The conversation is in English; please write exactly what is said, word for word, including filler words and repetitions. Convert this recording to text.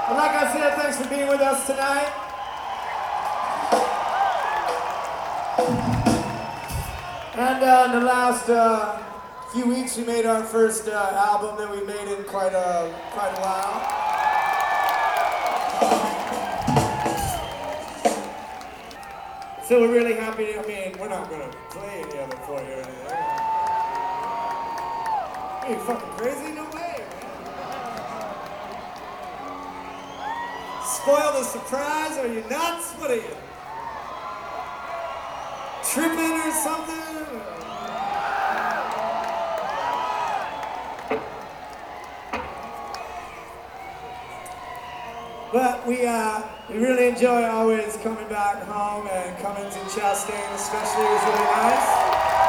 But like I said, thanks for being with us tonight. And uh, in the last uh, few weeks, we made our first uh, album that we made in quite a quite a while. So we're really happy. To, I mean, we're not gonna play any of it for you or anything. Are you fucking crazy? No way, man. Spoil the surprise? Are you nuts? What are you? Tripping or something? But we uh, we really enjoy always coming back home, and coming to Chastain especially is really nice.